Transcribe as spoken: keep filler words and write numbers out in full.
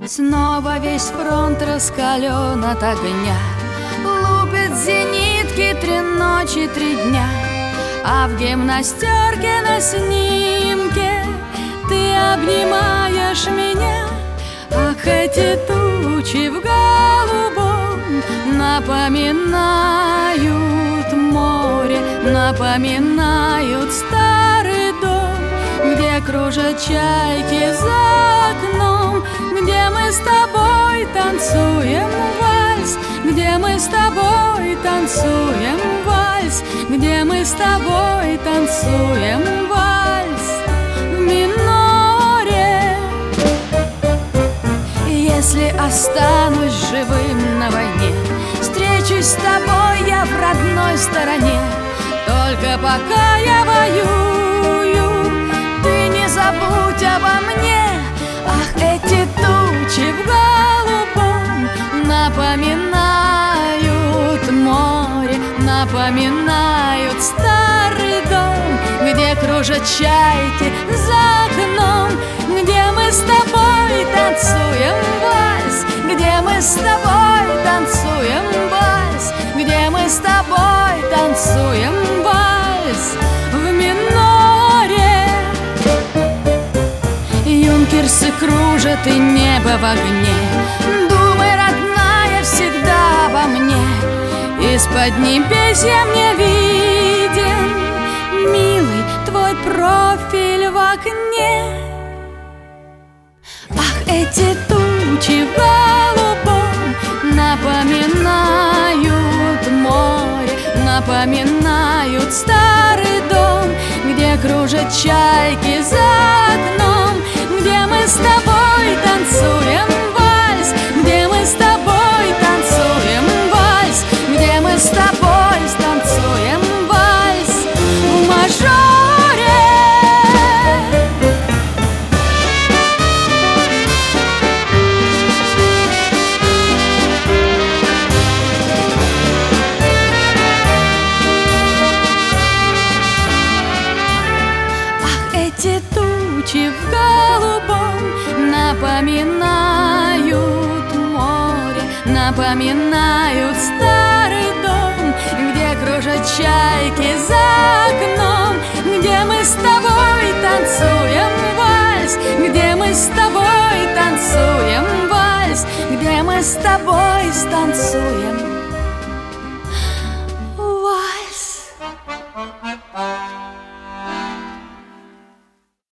Снова весь фронт раскален от огня, лупят зенитки три ночи, три дня. А в гимнастерке на снимке ты обнимаешь меня. Ах, эти тучи в голубом напоминают море, напоминают старый дом, где кружат чайки за окном, где мы с тобой танцуем вальс, где мы с тобой танцуем вальс, где мы с тобой танцуем вальс в миноре. Если останусь живым на войне, встречусь с тобой я в родной стороне. Только пока я воюю, ты не забудь обо мне. Ах, эти тучи в голубом напоминают море, напоминают старый дом, где кружат чайки за окном, где мы с тобой танцуем вальс, где мы с тобой танцуем вальс, где мы с тобой танцуем вальс в миноре. Юнкерсы кружат и небо в огне. Думай, родная, всегда обо мне. Из-под небесья мне виден, милый, твой профиль в окне. Ах, эти тучи в голубом напоминают море, напоминают старый дом, где кружат чайки за окном, где мы с тобой танцуем вальс, где мы с тобой танцуем вальс, где мы с тобой танцуем вальс в мажоре. Эти тучи в голубом напоминают море, напоминают старый дом, где кружат чайки за окном, где мы с тобой танцуем вальс, где мы с тобой танцуем вальс, где мы с тобой станцуем